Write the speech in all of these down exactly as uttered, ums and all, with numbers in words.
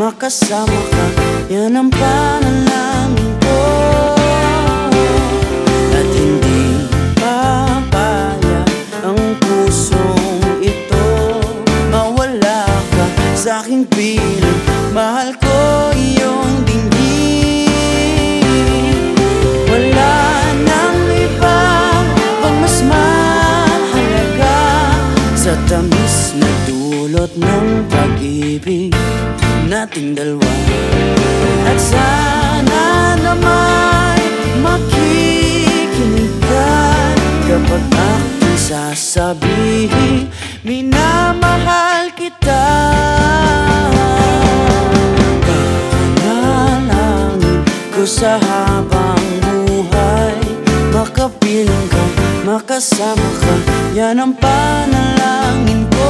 makasama ka, yan ang panalangin ko. At hindi papayag ang pusong ito, mawala ka sa aking piling. Mahal ko iyong dinggin. Wala nang iba pang mas mahalaga sa tamis na dulot ng pag-ibig nating dalawa. At sana na may makikinig ka kapag aking sasabihin minamahal kita. Panalangin ko sa habang buhay, makapiling ka, makasama ka, yan ang panalangin ko.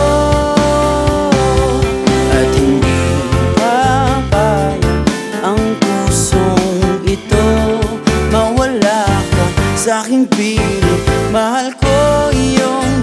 At hindi papayag ang pusong ito, mawala ka sa aking piling. Mahal ko iyong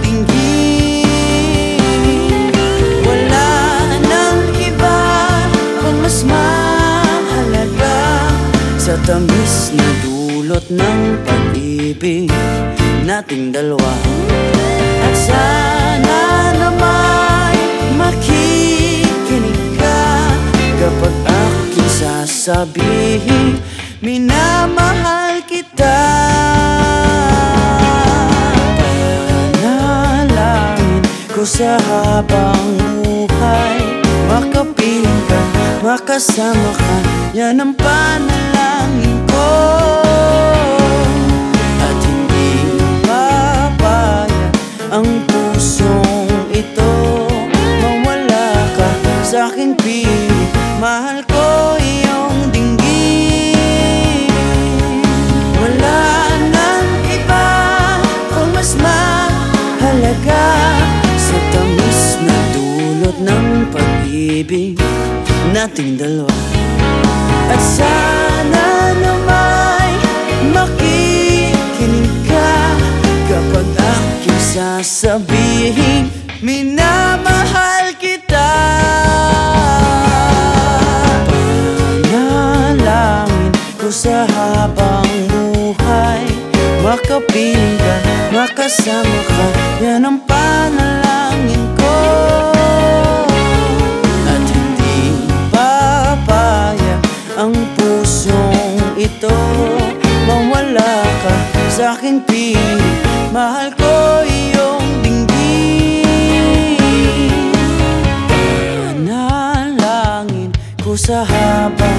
dinggin. Wala nang iba pang mas mahalaga sa tamis na dulot ng pag-ibig nating dalawa. At sana na may makikinig ka kapag aking sasabihin minamahal kita. Panalangin ko sa habang buhay, makapiling ka, makasama ka, yan ang panalangin ko. At hindi papayag ang pusong ito, mawala ka sa aking piling. Mahal ko iyong dinggin. Wala nang iba kung mas mahalaga sa tamis na dulot ng pag-ibig nating dalawa. At sana na may makikinig ka kapag aking sasabihin minamahal kita. Panalangin ko sa habang buhay, makapiling ka, makasama ka, yan ang panalangin ko. At hindi papayag ang pusong ito, mawala ka sa aking piling. Mahal ko iyong dinggin. Panalangin ko sa habang